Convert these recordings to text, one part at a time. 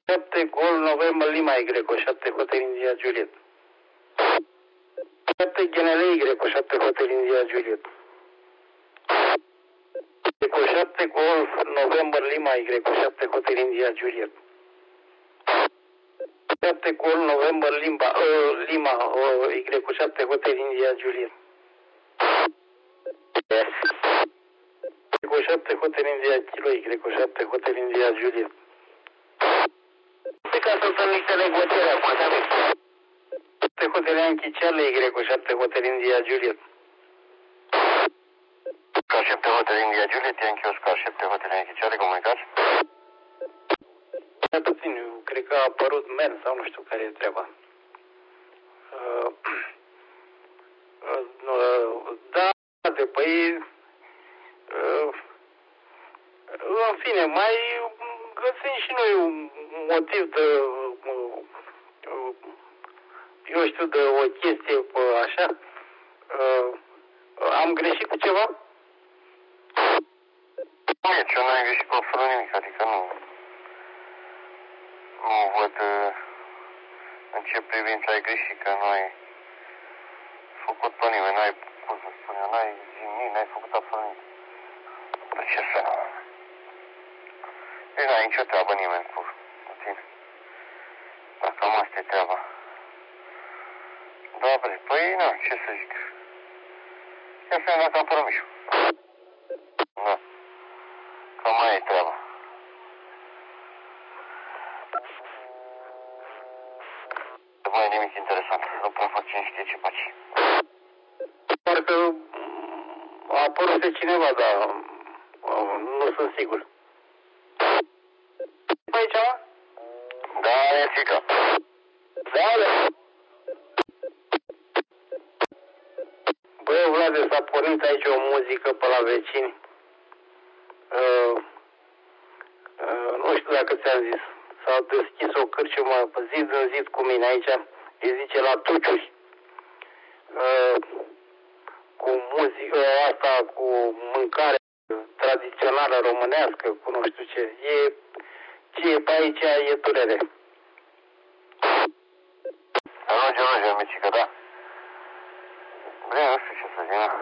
7 Gol November Lima Y 7 Hotel India Juliet. 7 GNL Y 7 Hotel India Juliet. 7 Golf November Lima Y 7 Hotel India Juliet. 7 Gol November Lima Y 7 Hotel India Juliet. 7 Hotel India Kilo Y 7 Hotel India Juliet. Pe ca să sunt niște negocieri acum, așa vezi? 7 Hotel Yankee Charlie Y 7 Hotel India Juliet. Oscar 7 Hotel India Juliet, Yankee Oscar 7 Hotel Yankee Charlie, comunicați? Da, puțin, eu cred că a apărut men sau nu știu care e treaba. Da, păi, în fine, mai găsim și noi un motiv de, eu știu, de o chestie așa. Am greșit cu ceva? Nici, eu n-am greșit cu absolut nimic, adică nu văd în ce privință ai greșit, că nu ai făcut pe nimeni, n-ai, cum să spun eu, n-ai zimnit, n-ai făcut absolut nimic. De ce să nu? Deci n-ai nicio treabă nimeni cu tine. Dar cam asta e treaba. Da, bre, păi, na, ce să zic. Ia să ne dăm permisul. Da. Cam mai e treaba. Nu mai e nimic interesant. Nu prea fac cine știe ce faci. Parcă a apărut de cineva, dar nu sunt sigur. Aici, mă? Da, e fică. Da. Băi, Vlade, s-a pornit aici o muzică pe la vecini. Nu știu dacă ți-am zis. S-a deschis o cârciumă zi în zi cu mine aici. Îi zice La Tuciuri. Cu muzică asta, cu mâncare tradițională românească, cu nu știu ce. Ce e pe aici e durere. Roger, micică, da. Bine, nu știu ce să zic, da.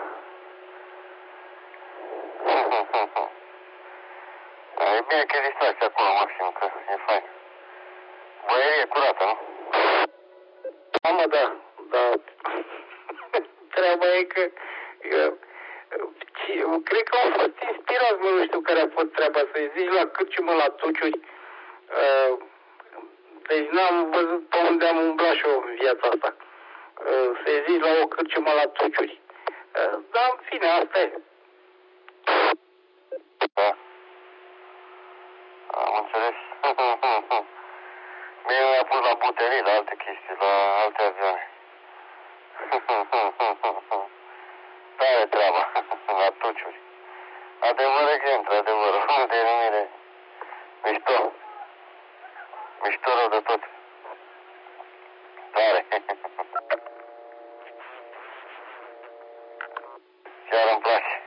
E bine că e distracție acolo, maxim, că e fain. Băierie curată, nu? Da, mă, da. Treaba e că cred că au fost inspirați, nu știu care a fost treaba, să-i zici la cârciumă, La Tuciuri. Deci n-am văzut pe unde am umblat și eu în viața asta. Să-i zici la o cârciumă, La Tuciuri. Dar, în fine, asta e. Da. Am înțeles. Mie mi-a pus la buterii, la alte chestii, la alte avioane. Tare treaba, La Tuciuri. Adevăr exemplu, adevăr, denumire. Mișto. Mișto rău de tot. Tare. Chiar îmi place.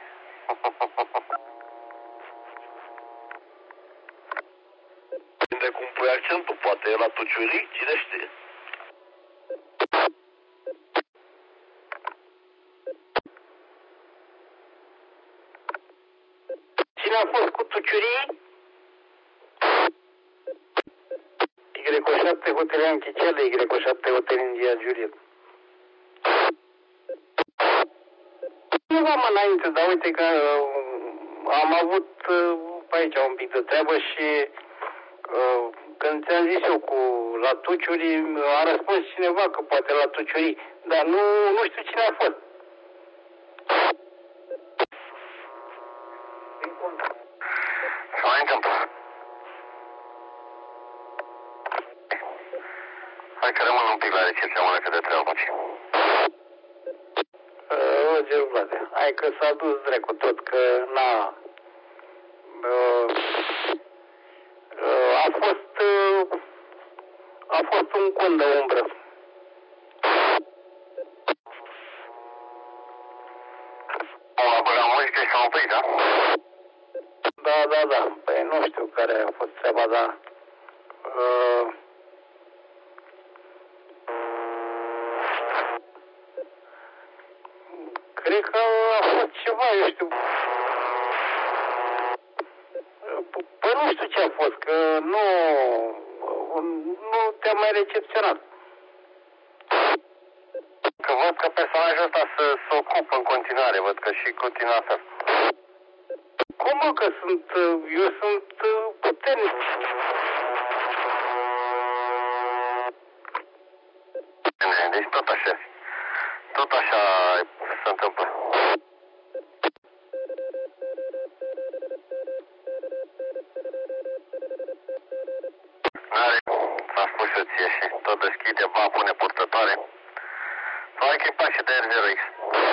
De cum pui accentul, poate e La Tuciuri, cine știe. Cine a fost cu Tuciurii? Y7 Hotel Yankee Charlie, Y7 Hotel India Juliet. Nu v-am înainte, dar uite că am avut pe aici un pic de treabă și când ți-am zis eu cu La Tuciuri, a răspuns cineva că poate La Tuciuri, dar nu știu cine a fost. Se mai întâmplă. Hai că rămân un pic la recepție, mă, că de treabă aici. Roger Vlade, hai că s-a dus dracu tot, că n-a... A fost un cont de umbră. A băgat muzică și s-a oprit, da? Da. Păi nu știu care a fost treaba, dar Cred că a fost ceva, eu știu. Păi nu știu ce a fost, că nu te-am mai recepționat. Că văd că personajul ăsta se ocupă în continuare, văd că și cu tine la fel. Cum mă, că eu sunt puternic. Deci tot așa se întâmplă. N-are, ți-am spus eu ție și tot deschide, va pune purtătoare. Sau echipaje de R0X.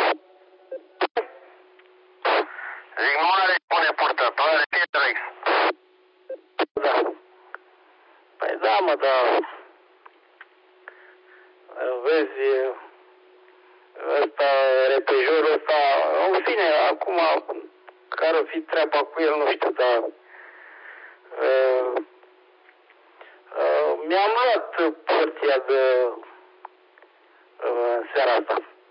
Zic, nu are pune purtătoare, R0X. Da. Păi da, mă, da. Vezi, ăsta, repejorul ăsta, în fine, acum, care o fi treaba cu el, nu știu, dar mi-am luat porția de seara asta.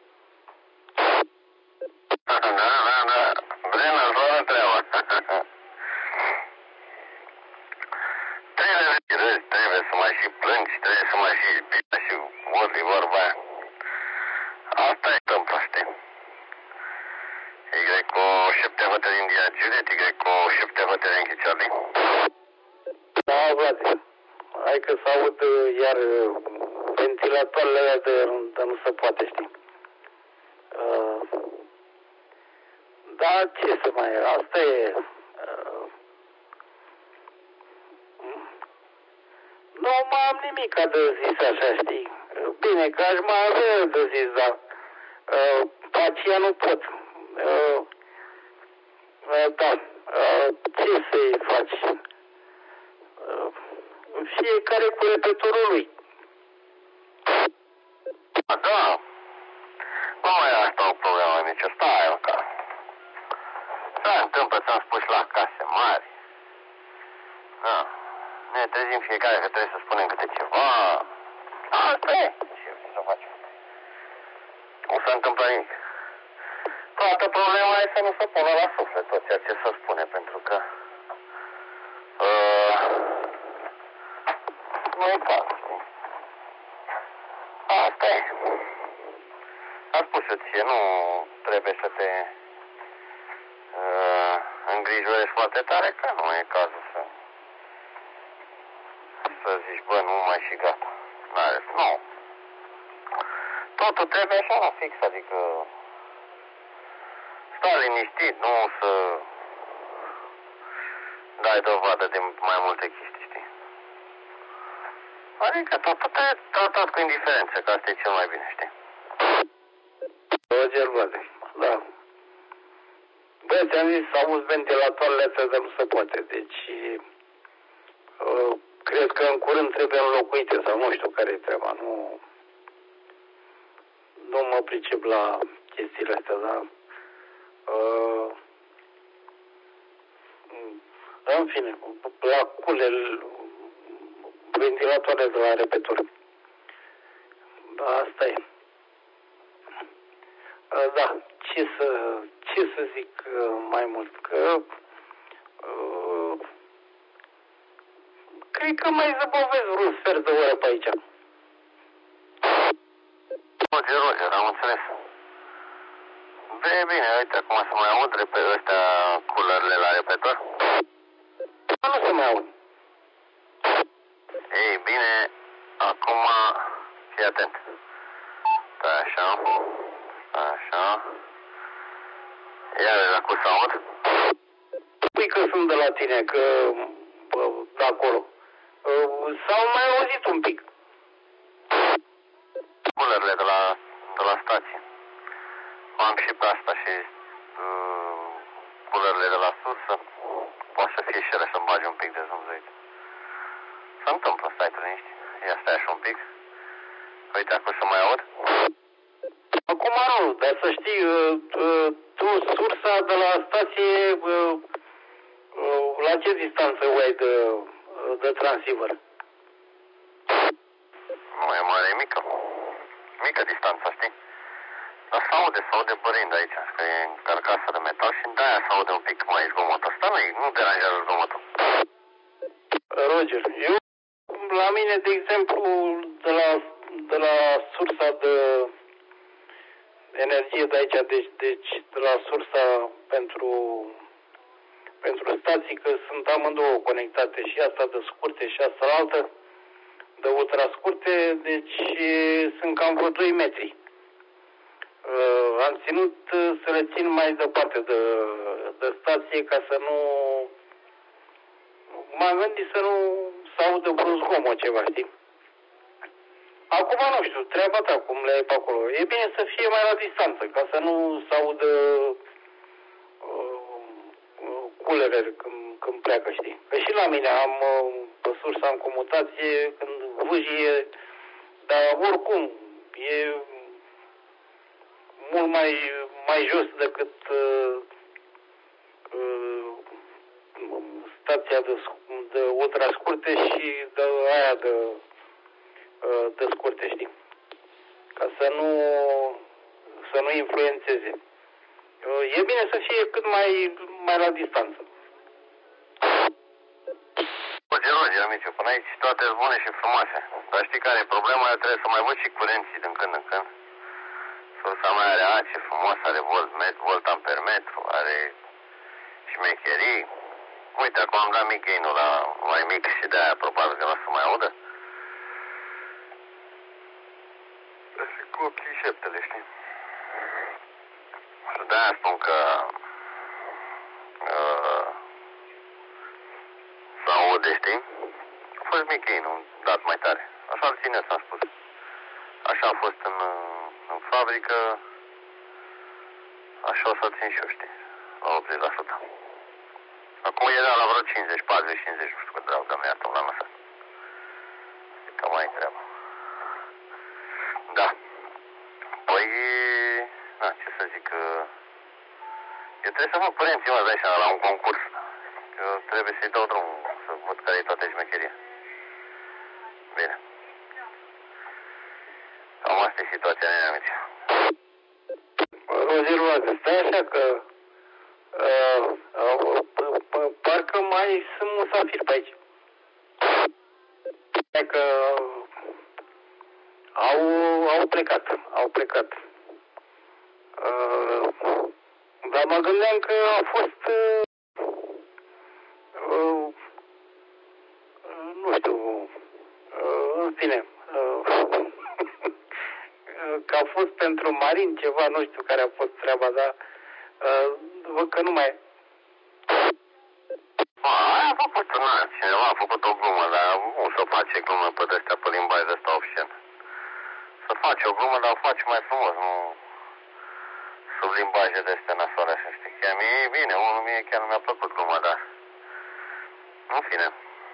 Da. Bine, îți treaba. Trebuie să mai și plângi, trebuie să mai și bine și vorbi vorba aia. Asta e întâmplă, știi? Y cu 7 hoteli din Dia Juliet, Y cu 7 hoteli din Charlie. Da, Vlad, hai că să aud iar ventilatoarele alea de nu se poate, știi? Da, ce să mai, asta e... Nu mai am nimic de zis așa, știi? Bine, că aș mai avea de zis, dar pe aceea nu pot. Da, ce să-i faci? Fiecare cu repetorul lui. Da. Nu mai e asta o problemă nici. Stai, mă, ca. Se întâmplă, ți-am spus, la case mari. Da. Ne trezim fiecare că trebuie să spunem câte ceva. Asta e. Ce să facem? Nu se întâmplă nimic. Toată problema e să nu se pună la suflet tot ceea ce se spune, pentru că nu e caz, știi? Asta e. Am spus eu ție, nu trebuie să te îngrijorești foarte tare, că nu e cazul să zici, bă, nu mai și gata. N-are, nu. Totul trebuie așa la fix, adică stai liniștit, nu să dai dovadă de mai multe chestii, știi? Adică totul trebuie tratat cu indiferență, că asta e cel mai bine, știi? Roger, Vlade, da. Bă, ți-am zis, să auzi ventilatoarele astea, dar nu se poate, deci cred că în curând trebuie înlocuite sau nu știu care e treaba, nu mă pricep la chestiile astea, dar în fine, la cule ventilatoare de la repetor. Asta e. Da, ce să zic mai mult, că cred că mai zăbovesc vreun sfert de oră pe aici. Roger, am înțeles. Bine, uite, acum să mai aud ăstea culările la repetor. Nu se mai aud. Ei, bine, acum fii atent. Stai așa. Iar acum să aud. Păi că sunt de la tine, că de acolo. S-au mai auzit un pic. Culările de la stație. Am și pe asta și culările de la sus. Poate să fie și ele să-mi bagi un pic de zumzuit. Se întâmplă, stai tu liniștit. Ia stai așa un pic. Uite, acum să mai aud. Acum nu, dar să știi, tu sursa de la stație, la ce distanță o ai de transceiver? Nu e mare, e mică. Mică distanța, știi? Dar se aude bărind aici, că e în carcasă de metal și de-aia se aude un pic mai zgomot. Asta nu deranjează zgomotul. Roger, eu la mine, de exemplu, de la sursa de energie de aici, deci de la sursa pentru stații, că sunt amândouă conectate, și asta de scurte și asta altă, de ultra scurte, deci sunt cam vreo 2 metri. Am ținut să le țin mai departe de stație ca să nu... M-am gândit să nu se audă vreo zgomot ceva, știi? Acum nu știu, treaba ta cum le ai pe acolo. E bine să fie mai la distanță, ca să nu se audă culerele când pleacă, știi? Că și la mine pe sursa am comutație când vâjie, dar oricum e mult mai jos decât stația de ultra scurte și de aia de scurte, știi? Ca să nu influențeze. E bine să fie cât mai la distanță. Roger, amiciu, până aici toate sunt bune și frumoase. Dar știi care e problema? Eu trebuie să mai văd și curenții din când în când. Sursa mea are ce frumos, are volt ampermetru, are șmecherii. Uite, acum am dat mic gain-ul la mai mic și de-aia probabil că nu o să mai audă. Și cu ochii șeptele, știi? Și de-aia spun că să aude, știi? A fost mic gain-ul, dat mai tare. Așa îl ține, s-a spus. Așa a fost în fabrică, așa o să țin și eu, știi? La 80%. Acum era la vreo 50, 40, 50, nu știu cât vreau, dar mi-a iartă l-am lăsat. Cam mai treabă. Da. Păi, na, ce să zic, eu trebuie să văd părinții, mă, dai seama, la un concurs. Eu trebuie să-i dau drumul, să văd care e toată șmecheria. Bine. Cam asta e situația mea, amici. Roger, stai așa că parcă mai sunt musafiri pe aici. Stai că au plecat. Dar mă gândeam că a fost nu știu, în fine, că a fost pentru marin ceva, nu știu care a fost treaba, dar văd că nu mai e. Aia a făcut, cineva a făcut o glumă, dar nu să face glumă pe de-astea, pe limbaj de ăsta obscen. Să faci o glumă, dar o faci mai frumos, nu sub limbaje de astea nasoare, așa, știi. Chiar mie e bine, mie chiar nu mi-a plăcut gluma, dar în fine.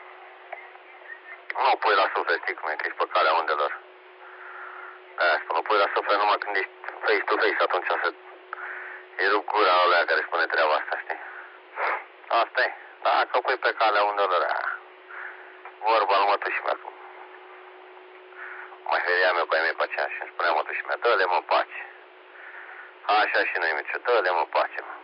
Nu pui la suflet, știi cum e, că ești pe calea undelor. Aia spun, nu pui la suflet numai când ești face to face, atunci să îi rup gura alea care spune treaba asta, știi? Asta e. Dacă pui pe calea undelor, vorba lui mătușii mea. Mă feria meu cu ai mei pe aceea și îmi spunea mătușii mea, dă-le mă pace. Așa și noi, Miciu, dă-le mă pace, mă.